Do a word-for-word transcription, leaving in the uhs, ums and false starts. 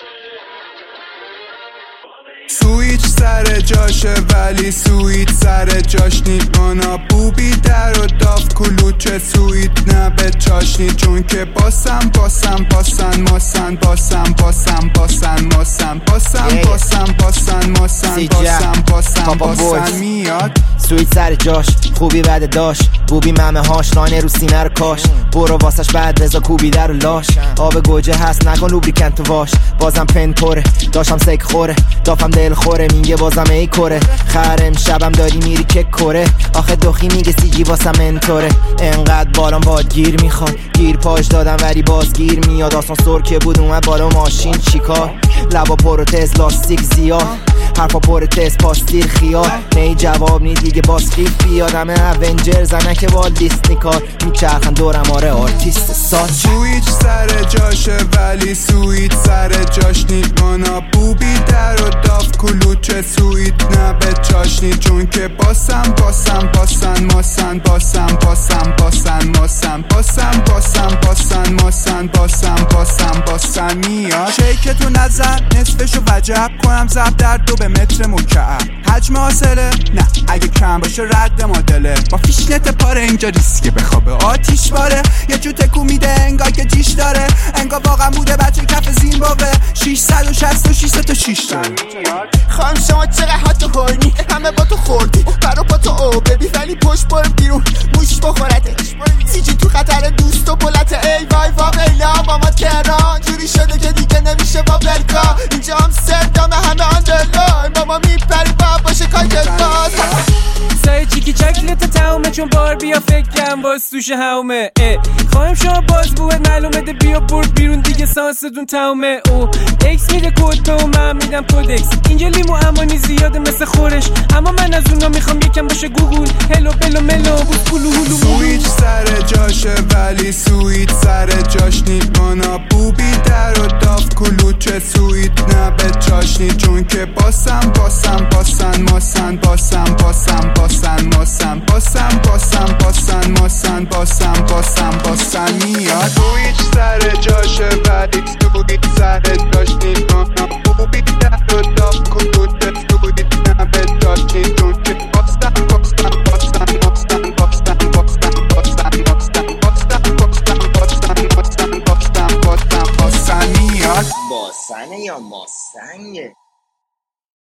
سویچ سر جاشه ولی سویت سر جاش نی. مانا بوبی در و داف کلوچه سویت نه به چاشنی. چون که باسم باسم باسن ماسن باسم باسم باسن ماسن باسم باسم باسن ماسن باسم باسم باسن میاد. سویت سر جاش خوبی بعد داشت بوبی ممه هاش لاینه رو سینه رو کاش. برو واسش بعد رضا کوبی در و لاش. آب گوجه هست نکن لوبریکن تو واش. بازم پن پره داشتم سک خوره دافم دل خوره میگه بازم ای کره. خرم شبم داری میری که کره. آخه دخی میگه سی جی واسم منطوره. انقدر بالام باد گیر میخواد گیر پاش دادم ولی باز گیر میاد. آسانسور که بود اومد بالا ماشین چیکار. لبا پروتز لاستیک زیاد حرفا پروتز پاستیر خیال. نی جواب نی دیگه باز خیف بیادم اونجر زنه که با دیسنی کار میچرخن دورم آره آرتیست ساز. سویچ سر جاشه ولی سویت سر جاش نی. مانا بوبی در و داف کلوچه سویت نه به چاشنی. چون که باسم باسم باسن ماسن باسم باسم باسن ماسن باسم باسم باسن ماسن باسم باسم باسن میاد. شیکتو نزن نصفشو وجب کنم زب در دو به متر مکعب. حجم حاصله نه اگه کم باشه رد مدله. با فیشنت پاره اینجا ریسکه بخوابه آتیش باره. یه جو تکو میده انگار که جیش داره. انگار واقعا بوده بچه کف زیمبابوه. ششصد و شصت و شش تا شیش داره. خانم شما چقدر حتی هورنی همه با تو خوردی برا با تو او ببی ولی پشت بر بیرون موش بخورته. سیجی تو خطر دوست و بلته. ای وای وای ایلا ماما تهران جوری شده که دیگه نمیشه با برکا. اینجا هم سردامه همه اندرلاین ماما میپری با باشه کایدل باز. سای چیکی چکلت تاومه چون بار بیا فکرم باز توش هاومه. خواهیم شما باز بود معلومه ده بیا برد بیرون دیگه سانستون تاومه. او اکس میده کد به و من میدم کودکس. اینجا لیمو امانی زیاده مثل خورش اما من از اونا میخوام یکم باشه گوگل. هلو بلو ملو بود کلو هلو. سویچ سر جاشه ولی سویت سر جاش نی. مانا بوبی در و داف کلوچه سویت نه به چاشنی. چون که باسم باسم باسن ماسن باسم باسم باسن ماسن باسم باسم باسن ماسن باسم باسم باسن میاد. سویچ سر جاشه ولی سویت سر جاش نی. مانا بوبی در و داف کلوچه سویت نه به چاشنی. چون که